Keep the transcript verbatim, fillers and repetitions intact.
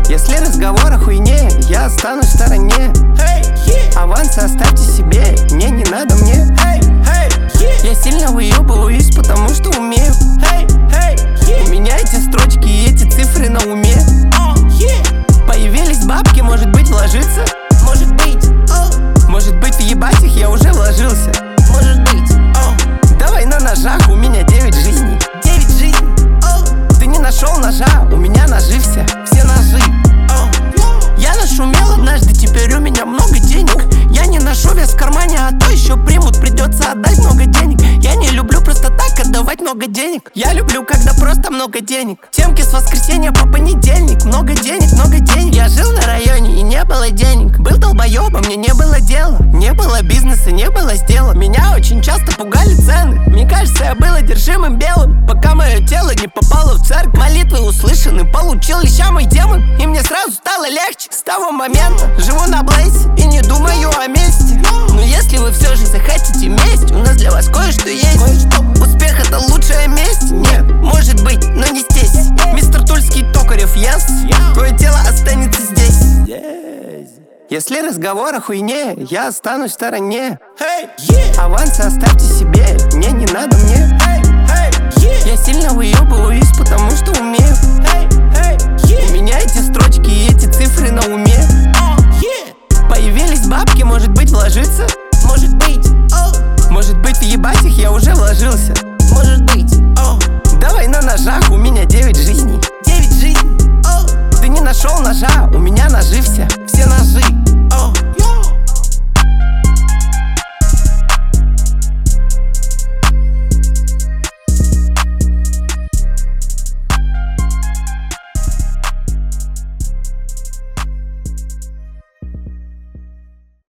Если разговор о хуйне, я останусь в стороне. Авансы оставьте себе, мне не надо мне. Я сильно выебываюсь, потому что умею. У меня эти строчки и эти цифры на уме. Появились бабки, может быть вложиться. Может быть, может быть въебать их я уже вложился. Может быть, давай на ножах, у меня девять жизней. Девять жизней. Ты не нашел ножа, у меня ножи все. Все ножи. Я нашумел однажды, теперь у меня много денег. Я не ношу вес в кармане, а то еще примут, придется отдать много денег. Я не люблю просто так отдавать много денег. Я люблю, когда просто много денег. Темки с воскресенья по понедельник. Много денег, много денег. Я жил на районе и не было денег. Был долбоебом, мне не было дела. Не было бизнеса, не было сдела. Меня очень часто пугали цены. Мне кажется, я был одержимым белым, пока мое тело не попало в церковь. Молитвы услышаны, получил леща мой демон, и мне сразу стало легче. С того момента живу на блейсе и не думаю о мести. Но если вы все же захотите месть, у нас для вас кое-что есть. Кое-что. Успех — это лучшая месть? Нет, может быть, но не здесь. Мистер Тульский Токарев, yes. Твое тело останется здесь. Если разговор о хуйне, я останусь в стороне. Авансы оставьте себе, мне не надо мне. Я сильно выебываюсь, потому что умею. У меня эти строчки и эти цифры на уме. Появились бабки, может быть вложиться. Может быть, может быть въебать их я уже вложился. Может быть, давай на ножах, у меня девять жизней. Девять жизней. Ты не нашел ножа, у меня ножи все. Все ножи.